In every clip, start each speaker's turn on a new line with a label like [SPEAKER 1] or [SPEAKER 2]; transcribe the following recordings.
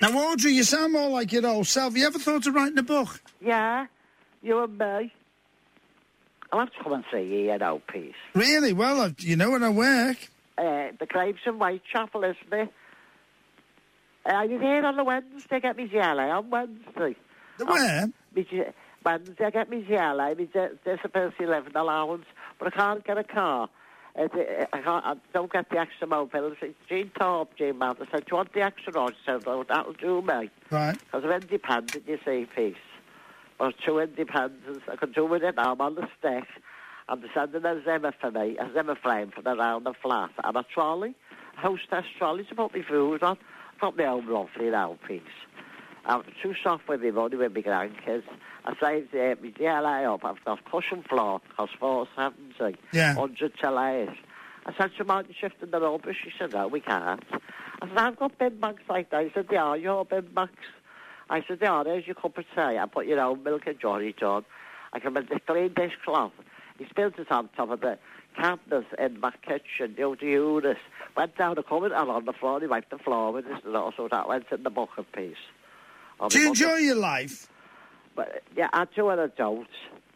[SPEAKER 1] Now, Audrey, you sound more like your old self. You ever thought of writing a book?
[SPEAKER 2] Yeah, you and me. I'll have to come and see you know, Peace.
[SPEAKER 1] Really? Well, you know when I work.
[SPEAKER 2] The Graves in Whitechapel, isn't it? Are you here on the Wednesday? Get me GLA on Wednesday.
[SPEAKER 1] The where?
[SPEAKER 2] Wednesday, I get me GLA, my disability living allowance, but I can't get a car. I don't get the extra mobility. Jean Thorpe, Jean Madden, said, do you want the extra road? She said, oh, that'll do me.
[SPEAKER 1] Right.
[SPEAKER 2] Because I'm independent, you see, Peace. I was too independent. I could do with it now. I'm on the stick. I'm sending a Zimmer for me, a Zimmer frame for around the flat, and a trolley, a hostess trolley to put my food on. Got my own roughly now, Peace. I'm too soft with my money with my grandkids. I saved my DLA up. I've got cushion floor, cost $4.70.
[SPEAKER 1] Yeah.
[SPEAKER 2] 100 till I said, so mind you shifting the rubbish? She said, no, we can't. I said, I've got bin bags like that. He said, they are your bin bags. I said, they are, there's your cup of tea. I put your own milk and Johnny John. I can make the clean dishcloth. He spilled it on top of the cabinets in my kitchen, you know, the units. Went down the cupboard and on the floor, he wiped the floor with this and also that went in the bucket piece.
[SPEAKER 1] Do you enjoy your life?
[SPEAKER 2] But, yeah, I do and I don't.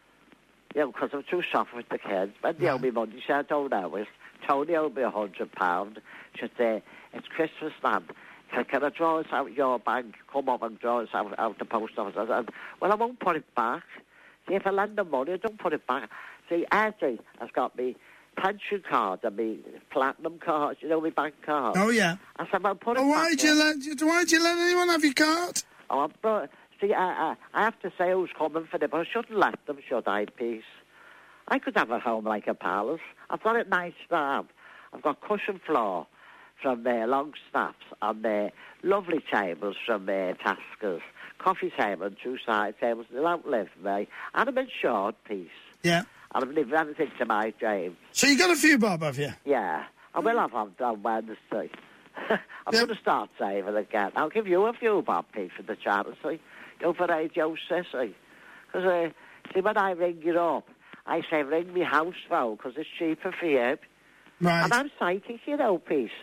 [SPEAKER 2] You know, because I'm too soft with the kids. When they owe me money, she said, I don't know. It's Tony owed me £100. She said, it's Christmas, man. Can I draw this out of your bank? Come up and draw this out the post office. I said, well, I won't put it back. See, if I lend the money, I don't put it back. See, Eddie has got me pension card and me platinum card, you know, my bank card.
[SPEAKER 1] Oh, yeah.
[SPEAKER 2] I said, well, put it
[SPEAKER 1] why'd
[SPEAKER 2] back.
[SPEAKER 1] Why'd you let anyone have your card?
[SPEAKER 2] Oh, see, I have to say who's coming for it, but I shouldn't let them, should I, Peace? I could have a home like a palace. I've got it nice now. I've got cushion floor from Longstaff's and lovely tables from Taskers, coffee table and two side tables. They'll outlive me. And I'm in short, Peace.
[SPEAKER 1] Yeah.
[SPEAKER 2] And I've lived everything to my dreams.
[SPEAKER 1] So you got a few bob, have you?
[SPEAKER 2] Yeah. I will have on Wednesday. I'm going to start saving again. I'll give you a few bob, Pete, for the charity. Go for Radio Sissy. Because, see, when I ring you up, I say ring me house phone because it's cheaper for you.
[SPEAKER 1] Right.
[SPEAKER 2] And I'm psychic, you know, Peace.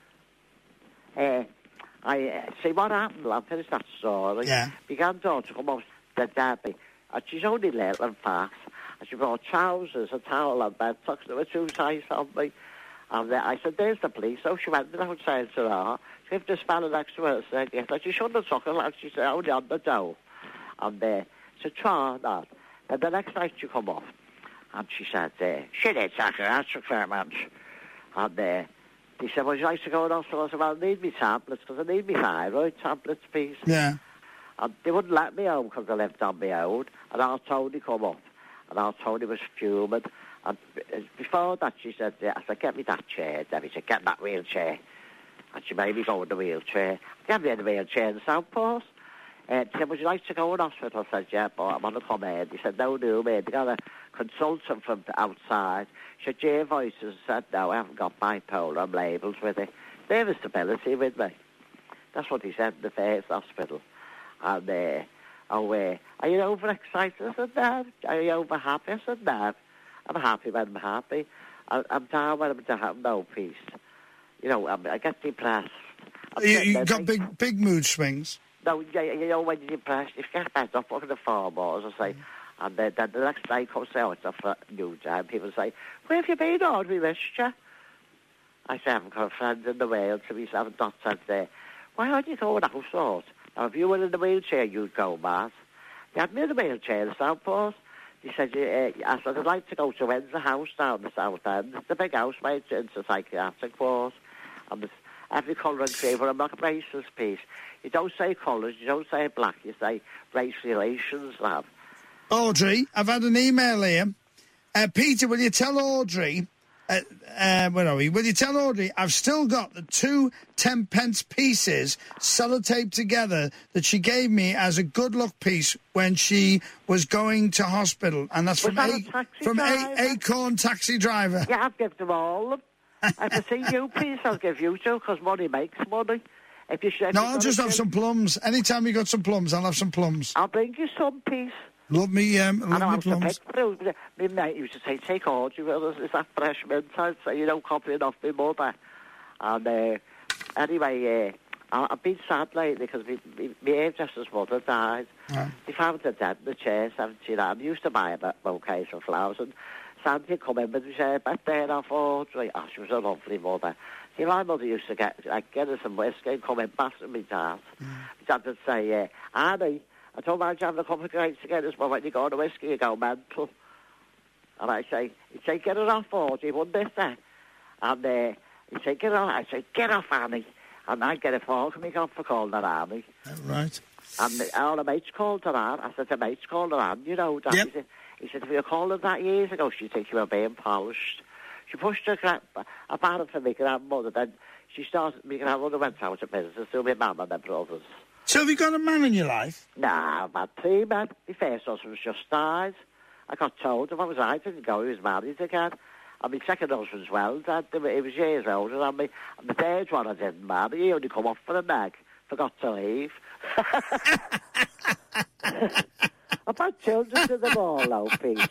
[SPEAKER 2] I see what happened. I'll finish that story.
[SPEAKER 1] Yeah.
[SPEAKER 2] My granddaughter come up to Debbie, and she's only little and fast. And she brought trousers, a towel, and bed tucks. They were too tight on me. And I said, there's the police. So she went outside to her. She gave the spanner next to her and said, yes, she shouldn't have took her. Like she said, only on the door. And she said, try that. And the next night she come off. And she said, she did, Sasha, that's very much. And they said, would you like to go to hospital? I said, well, I need me tablets, because I need me thyroid tablets, Peace.
[SPEAKER 1] Yeah.
[SPEAKER 2] And they wouldn't let me home because I lived on my own. And our Tony come up. And our Tony was fuming. And before that, she said, I said, get me that chair. Then he said, get that wheelchair. And she made me go in the wheelchair. Get me in the wheelchair in Southport. He said, would you like to go to hospital? I said, yeah, but I want to come in. He said, no, mate. They got a consultant from the outside. She said, your voices. I said, no, I haven't got bipolar. I'm labelled with it. They have a stability with me. That's what he said in the first hospital. And, are you overexcited? I said, no. Are you over happy? I said, no. I'm happy when I'm happy. I'm down when I'm down. No, Peace. You know, I get depressed.
[SPEAKER 1] You got big mood swings?
[SPEAKER 2] No, you know, when you're depressed, if you get fed up, look at the farm bars, I say, and then the next day comes out, it's a new time. People say, where have you been, Audrey? We missed you. I say, I haven't got a friend in the world to me, so I haven't not said there. Why aren't you going out, sort? Now, if you were in the wheelchair, you'd go, Matt. They had me in the wheelchair in Southport. He said, I said, I'd like to go to Windsor House down the South End. It's a big house, mate, it's a psychiatric ward. And there's every colour and cream, but I'm not a racist, Peace. You don't say colours, you don't say black, you say race relations, lad.
[SPEAKER 1] Audrey, I've had an email here. Peter, will you tell Audrey... where are we? Will you tell Audrey I've still got the 2 10-pence pieces sellotaped together that she gave me as a good luck piece when she was going to hospital, and that's from Acorn Taxi Driver.
[SPEAKER 2] Yeah, I've given them all. If I see you, Peace, I'll give you 2 because money makes money.
[SPEAKER 1] I'll just have some plums. Anytime you got some plums, I'll have some plums.
[SPEAKER 2] I'll bring you some, Peace.
[SPEAKER 1] Love me plums.
[SPEAKER 2] My mate used to say, take Audrey with us. Is that fresh mint? I'd say, copying off my mother. And anyway, I've been sad lately because my hairdresser's mother died.
[SPEAKER 1] Yeah.
[SPEAKER 2] They found her dead in the chair, 79. He used to buy a bouquets of flowers, and Sandy come in with his hair back there off Audrey. Oh, she was a lovely mother. See, my mother used to get her some whiskey and come in passing me dad. My dad would say, Annie, I don't mind you having a couple of drinks again this morning. When you go on the whiskey, you go mental. And he'd say, get her off, Audrey, wouldn't it, then? And he'd say, get her off. I'd say, get off, Annie. And I'd get a fork and me off for calling her Annie.
[SPEAKER 1] Right.
[SPEAKER 2] And all the mates called her Anne. I said, the mates called her Anne, you know. That.
[SPEAKER 1] Yep.
[SPEAKER 2] He said, if you called her that years ago, she'd think you were being polished. She pushed her apart for my grandmother. Then my grandmother went out of business to my mum and my brothers.
[SPEAKER 1] So have you got a man in your life?
[SPEAKER 2] Nah, I've had 3 men. My first husband's just died. I got told if I was right, I didn't go, he was married again. And my second husband's well dead. He was years older than me. And the third one I didn't marry. He only come off for a nag. Forgot to leave. I've had children to them all, though, Pete.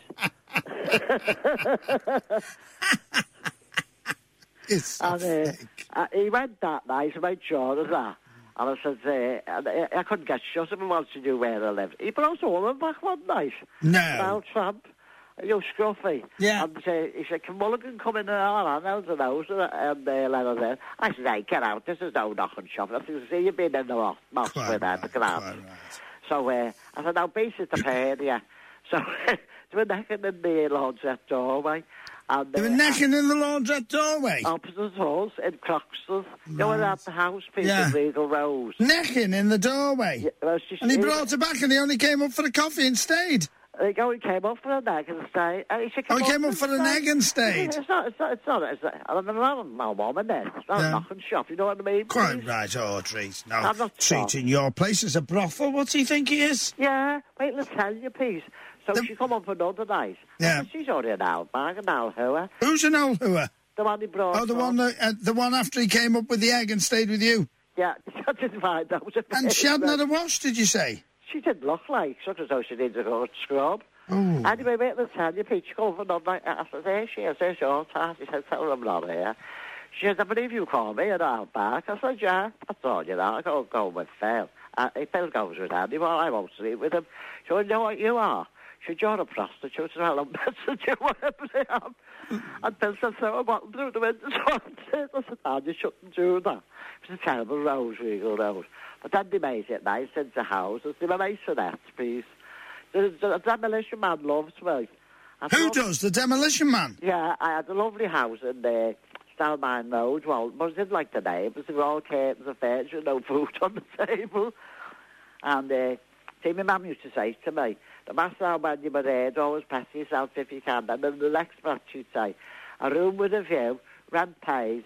[SPEAKER 2] And he went that night, I made sure of that. And I said, I couldn't get shut if I wanted to do where I lived. He brought a woman back one night.
[SPEAKER 1] No.
[SPEAKER 2] An old tramp. Scruffy.
[SPEAKER 1] Yeah.
[SPEAKER 2] And he said, can Mulligan come in and out of the nose and let her in? I said, hey, get out. This is no knocking shop. I said, see, you've been in the moss with her, the ground. Right. So I said, now, basic to pay you. So they were necking in the laundrette doorway. And,
[SPEAKER 1] they were necking in the laundrette doorway?
[SPEAKER 2] Opposite us, in Croxton. You know, at the house, people, in Regal Rose.
[SPEAKER 1] Necking in the doorway?
[SPEAKER 2] Yeah, well,
[SPEAKER 1] and he brought her back and he only came up for a coffee and stayed?
[SPEAKER 2] He came up for an egg and stayed.
[SPEAKER 1] He came up for an egg and stayed?
[SPEAKER 2] It's not. I'm not a woman then. It's not a knocking shop, you know what I mean?
[SPEAKER 1] Quite
[SPEAKER 2] please?
[SPEAKER 1] right, Audrey. No,
[SPEAKER 2] I'm not
[SPEAKER 1] treating your place as a brothel. What do you think he is?
[SPEAKER 2] Yeah, wait, let's tell you, please. So she come up for another night.
[SPEAKER 1] Yeah.
[SPEAKER 2] She's already an old bag, an old hooer.
[SPEAKER 1] Who's an old hooer?
[SPEAKER 2] The one he brought.
[SPEAKER 1] Oh, the one after he came up with the egg and stayed with you?
[SPEAKER 2] Yeah, I didn't find out.
[SPEAKER 1] And she hadn't had a wash, did you say?
[SPEAKER 2] She didn't look like, such as though she needed to go to scrub.
[SPEAKER 1] Oh.
[SPEAKER 2] Anyway, wait, let's tell you, Pete, she come for another night. I said, there she is, there's your task. She said, tell her I'm not here. She said, I believe you called me an old back. I said, yeah, that's all you know. I go with Phil. Phil goes with Andy, well, I won't sleep with him. She said, you know what you are? She said, you're a prostitute, and I'll message you, whatever they have. And Phil said, throw a bottle through the window. So I said, oh, you shouldn't do that. It was a terrible rose, Regal Rose. But then they made it nice into houses. They were masonettes, please. The demolition man loves me.
[SPEAKER 1] Who does? The demolition man?
[SPEAKER 2] Yeah, I had a lovely house in there. Stalmine Road. Well, I didn't like the neighbours. They were all curtains and furniture, no food on the table. And see, my mum used to say to me, no matter how when you were there, always pass yourself if you can. And then the next month she'd say, a room with a view, rent paid,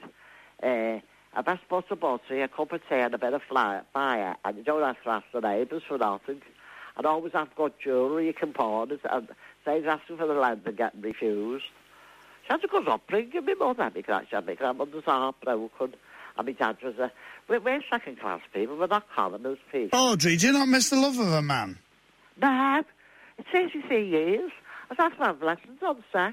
[SPEAKER 2] a best pot of butter, a cup of tea and a bit of fire, and you don't have to ask the neighbours for nothing. And always have good jewellery you can pawn it, and say asking for the land and getting refused. She had a good upbringing, my mother. She had my grandmother's heartbroken, and my dad was we're second-class people, we're not commoners, people.
[SPEAKER 1] Audrey, do you not miss the love of a man?
[SPEAKER 2] No, it's 33 years. I've had to have lessons on sex.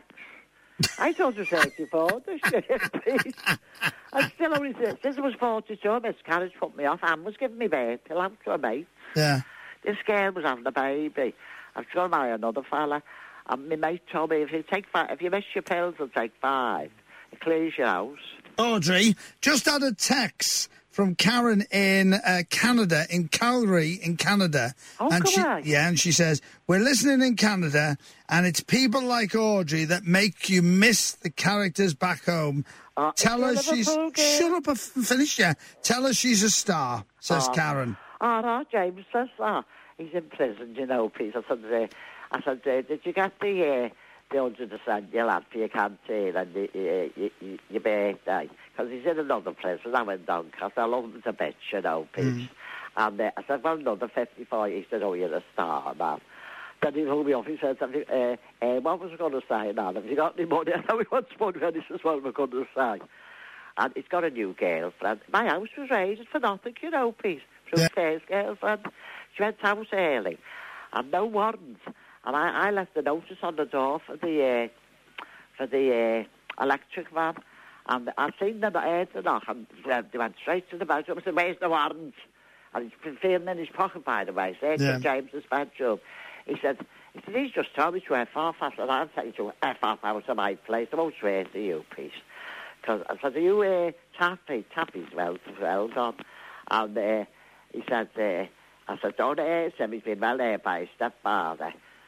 [SPEAKER 2] I told you 34 this year, please. I still only, since I was 42, a miscarriage put me off. Anne was giving me birth till after a mate.
[SPEAKER 1] Yeah.
[SPEAKER 2] This girl was having a baby. I was going to marry another fella. And my mate told me, if you miss your pills, I'll take 5. It clears your house.
[SPEAKER 1] Audrey, just had a text from Karen in Canada, in Calgary, in Canada.
[SPEAKER 2] Oh,
[SPEAKER 1] and
[SPEAKER 2] and
[SPEAKER 1] she says, we're listening in Canada, and it's people like Audrey that make you miss the characters back home. Tell her she's... Shut up and finish, yeah. Tell her she's a star, says Karen.
[SPEAKER 2] Oh, no, James says that. He's in prison, you know, Pete. I said, did you get the 100% you'll have for your canteen and your birthday? Because he's in another prison. I went down because I love him to bitch, you know, Pete. And I said, well, another 54. He said, oh, you're a star, man. Then he told me off. He said, what was I going to say now? Have you got any money? I know he wants money. And he says, what am I going to say? And he's got a new girlfriend. My house was raised for nothing, you know, Pete. From his first girlfriend. She went out early. And no warrant. And I left a notice on the door for the electric man. And I seen them, I heard the knock, and they went straight to the bedroom. I said, where's the warrant? And he's been feeling in his pocket, by the way. So yeah. James's bedroom. He said, he's just told me to F off. I said, I'm taking you to F off out of my place. I won't swear to you, please. Because I said, are you Taffy? Taffy's well done. And he said, I said, don't hurt him. He's been well hurt by his stepfather.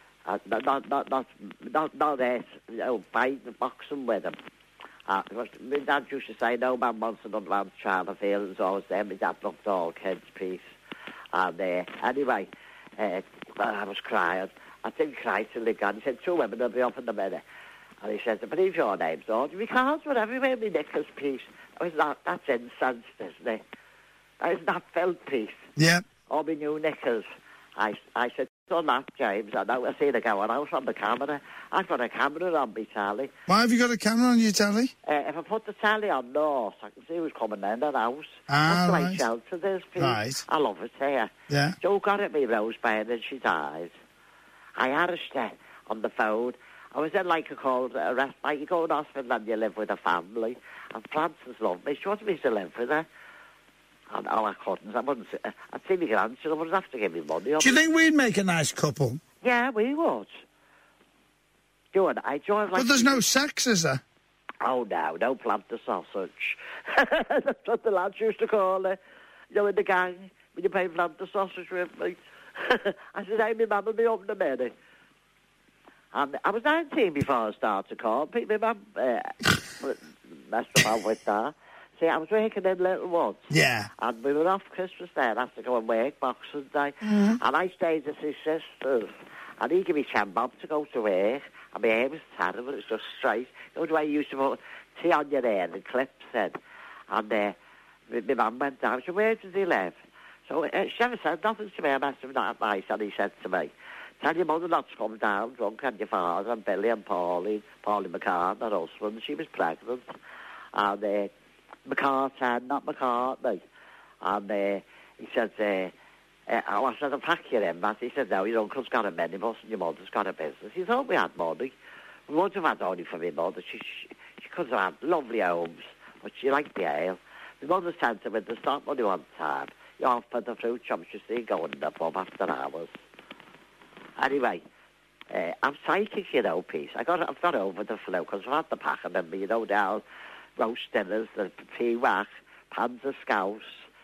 [SPEAKER 2] Not fighting, boxing with him. My dad used to say, no man wants another man's child. I feel it's always there. My dad loved all kids, peace. And anyway, I was crying. I didn't cry till he got. He said, 2 women will be off in a minute. And he said, I believe your name's Audrey. My cards were everywhere, my knickers, peace. That's incense, isn't it? That is not felt, peace.
[SPEAKER 1] Yeah.
[SPEAKER 2] All my new knickers. I said, on that, James, I know I see the going out on the camera. I've got a camera on my telly.
[SPEAKER 1] Why have you got a camera on your telly?
[SPEAKER 2] If I put the telly on north, I can see who's coming in the house.
[SPEAKER 1] Ah,
[SPEAKER 2] that's the
[SPEAKER 1] right.
[SPEAKER 2] way shelter there's, please.
[SPEAKER 1] Right.
[SPEAKER 2] I love it here.
[SPEAKER 1] Yeah.
[SPEAKER 2] Joe got at me, Rosebud, and she died. I asked her on the phone. I was in like a cold arrest, like you go to hospital and you live with a family. And Frances loved me. She wanted me to live with her. And I couldn't. I'd see my grandchildren. I would have to give me money.
[SPEAKER 1] Do you think we'd make a nice couple?
[SPEAKER 2] Yeah, we would. You and I, Joe,
[SPEAKER 1] but there's no sex, is there?
[SPEAKER 2] Oh, no planter sausage. That's what the lads used to call it. You know, in the gang, when you play planter sausage with me. I said, hey, my mum will be up in a minute. And I was 19 before I started calling. My mum messed about with that. See, I was working in Little Woods.
[SPEAKER 1] Yeah.
[SPEAKER 2] And we were off Christmas Day and I had to go and work Boxing Day. Mm-hmm. And I stayed with his sisters. And he gave me 10 bob to go to work. And my hair was terrible. It was just straight. You know the way you used to put tea on your hair and clips in. And my mum went down. She said, where does he live? So she never said nothing to me. I asked him that advice. And he said to me, tell your mother not to come down drunk, and your father and Billy and Pauline McCartney, her husband. She was pregnant. And McCartney, not McCartney. And he said, I said, I'll pack you in, Matt. He said, no, your uncle's got a minibus and your mother's got a business. He thought we had money. We wouldn't have had only for my mother. She could have had lovely homes, but she liked the ale. My mother sent her with the stock money one time. You offered the fruit shop, she see going in the pub after hours. Anyway, I'm psychic, you know, peace. I've got over the flu because I've had the packing in me, you know, now. Roast dinners, the pea whack, pans of scouse,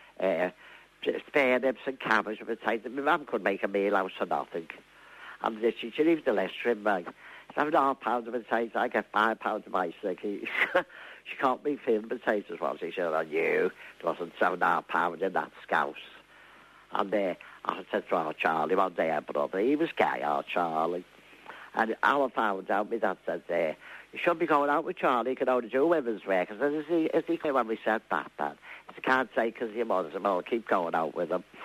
[SPEAKER 2] spare ribs and cabbage and potatoes. My mum could make a meal out of nothing. And she leaves the list for me. £7.5 of potatoes, I get £5 of ice. She can't make film potatoes, was she? She said, on you. There wasn't £7.5 in that scouse. And I said to our Charlie one day, our brother, he was gay, our Charlie. And I found out, my dad said, you shouldn't be going out with Charlie, you can only do women's work. I said, is he clear when we said that, Dad? He said, can't say because your mother said, well, I'll keep going out with him.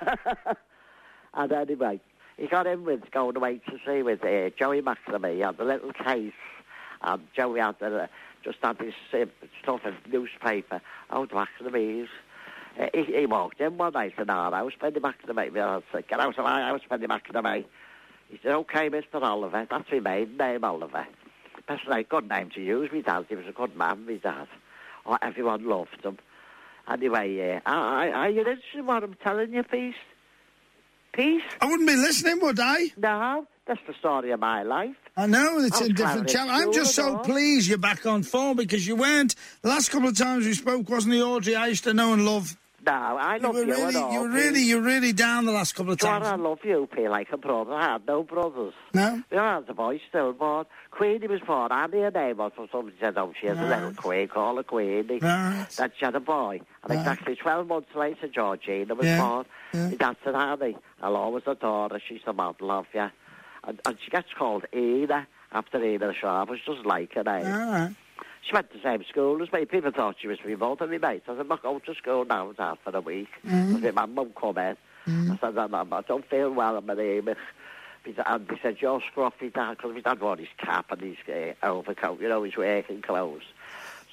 [SPEAKER 2] And anyway, he got in with going away to see with Joey McNamee. He had the little case, and Joey had just had this stuff in newspaper. Oh, the McNamees. He walked in one night in our house, Penny McNamee. I said, get out of my house, Penny McNamee. He said, OK, Mr. Oliver. That's my maiden name, Oliver. That's a good name to use, my dad. He was a good man, my dad. Oh, everyone loved him. Anyway, are you interested in what I'm telling you, Peace? Peace?
[SPEAKER 1] I wouldn't be listening, would I?
[SPEAKER 2] No, that's the story of my life.
[SPEAKER 1] I know, it's a different channel. I'm just so pleased you're back on form because you weren't. The last couple of times we spoke wasn't the Audrey I used to know and love.
[SPEAKER 2] No, I love you
[SPEAKER 1] really,
[SPEAKER 2] and all.
[SPEAKER 1] You're really down the last couple of times.
[SPEAKER 2] I love you, P, like a brother. I had no brothers.
[SPEAKER 1] No?
[SPEAKER 2] You know, I had a boy stillborn. Queenie was born. Annie, her name was, somebody said, oh, she has a little queen, call her Queenie.
[SPEAKER 1] Right.
[SPEAKER 2] Then she had a boy. And exactly 12 months later, Georgina was born.
[SPEAKER 1] Yeah.
[SPEAKER 2] My dad said, Annie, I'll always adore her. She's the model of you. And she gets called Ina, after Ina Sharp, which doesn't like her name.
[SPEAKER 1] All right.
[SPEAKER 2] She went to the same school as me. People thought she was my mother, my mate. I said, look, I'll to school now, Dad, for a week. I said, my mum come in. I said, I don't feel well, I'm anemic. And he said, you're scruffy, Dad, because my dad wore his cap and his overcoat, you know, his working clothes. So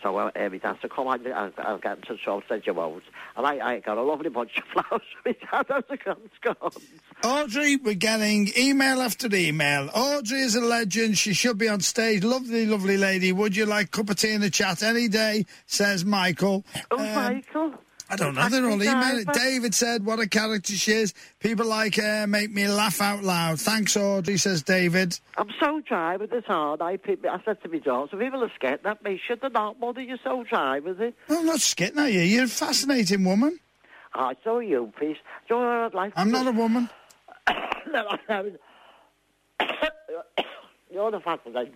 [SPEAKER 2] so my dad said, come on, I'll get into trouble, said you won't. And I got a lovely bunch of flowers for my dad as a consequence.
[SPEAKER 1] Audrey, we're getting email after email. Audrey is a legend. She should be on stage. Lovely, lovely lady. Would you like a cup of tea in the chat any day, says Michael.
[SPEAKER 2] Oh, Michael.
[SPEAKER 1] I don't know. They're all emailing. David said, what a character she is. People like her make me laugh out loud. Thanks, Audrey, says David.
[SPEAKER 2] I'm so dry with this hard. I said to my daughter, so people are scared at me. Should they not, Mother? You're so dry with it.
[SPEAKER 1] Well, I'm not skitting at you. You're a fascinating woman.
[SPEAKER 2] Oh, so are you, please. Do you know what I'd like to
[SPEAKER 1] I'm not a woman.
[SPEAKER 2] You're the fascinating.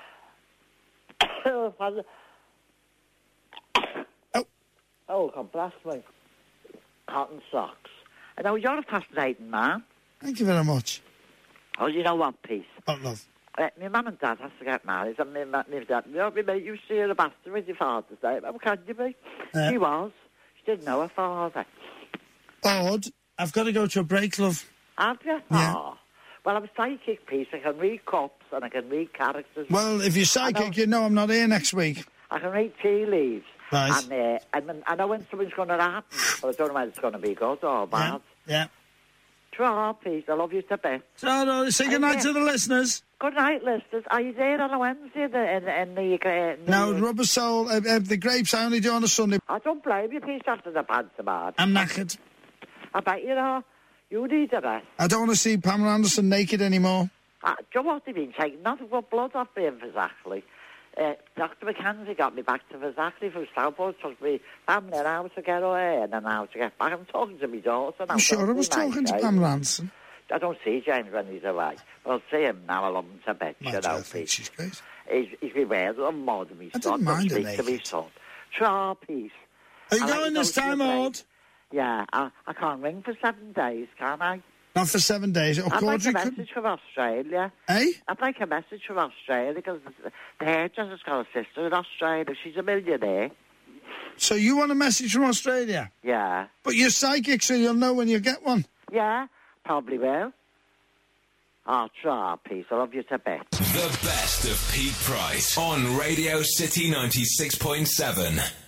[SPEAKER 2] Oh, God bless me. Cotton socks. I know you're a fascinating man.
[SPEAKER 1] Thank you very much.
[SPEAKER 2] Oh, you know what, Peace?
[SPEAKER 1] Oh, love.
[SPEAKER 2] My mum and dad has to get married, and my dad, you know, my mate used to hear a bastard with your Father's Day. How can you be? She was. She didn't know her father.
[SPEAKER 1] Odd. I've got to go to a break, love.
[SPEAKER 2] Have you?
[SPEAKER 1] Yeah.
[SPEAKER 2] Oh. Well, I'm a psychic, Peace. I can read cups and I can read characters.
[SPEAKER 1] Well, if you're psychic, you know I'm not here next week.
[SPEAKER 2] I can read tea leaves.
[SPEAKER 1] Right.
[SPEAKER 2] And I know when something's going to happen, but I don't know whether it's going to be good or bad.
[SPEAKER 1] Yeah.
[SPEAKER 2] Try, Peace. I love you to bits.
[SPEAKER 1] So, say good night to the listeners.
[SPEAKER 2] Good night, listeners. Are you there on a Wednesday in the
[SPEAKER 1] No, Rubber Soul, the grapes I only do on a Sunday.
[SPEAKER 2] I don't blame you, Peace, after the pantomime.
[SPEAKER 1] I'm knackered.
[SPEAKER 2] I bet you are. You need a rest.
[SPEAKER 1] I don't want to see Pamela Anderson naked anymore.
[SPEAKER 2] Do you know what they've been taking? Nothing but blood off me in Verzachley. Dr. McKenzie got me back to Verzachley from Stockport, took me family an hour to get away and an hour to get back. I'm talking to my daughter now.
[SPEAKER 1] I'm sure I was talking to Pamela Anderson.
[SPEAKER 2] I don't see James when he's away. But I'll see him now. I love him to bed.
[SPEAKER 1] I think she's great.
[SPEAKER 2] He's been weird and more than me son.
[SPEAKER 1] I don't mind her
[SPEAKER 2] speak to me
[SPEAKER 1] naked.
[SPEAKER 2] son. Try, Peace.
[SPEAKER 1] Are you going this time, Ord?
[SPEAKER 2] Yeah, I can't ring for 7 days, can I?
[SPEAKER 1] Not for 7 days.
[SPEAKER 2] I'd like a message from Australia.
[SPEAKER 1] Eh?
[SPEAKER 2] I'd like a message from Australia because the hairdresser's got a sister in Australia. She's a millionaire.
[SPEAKER 1] So you want a message from Australia?
[SPEAKER 2] Yeah.
[SPEAKER 1] But you're psychic, so you'll know when you get one.
[SPEAKER 2] Yeah, probably will. I'll try, Peace. I love you to bits.
[SPEAKER 3] The best of Pete Price on Radio City 96.7.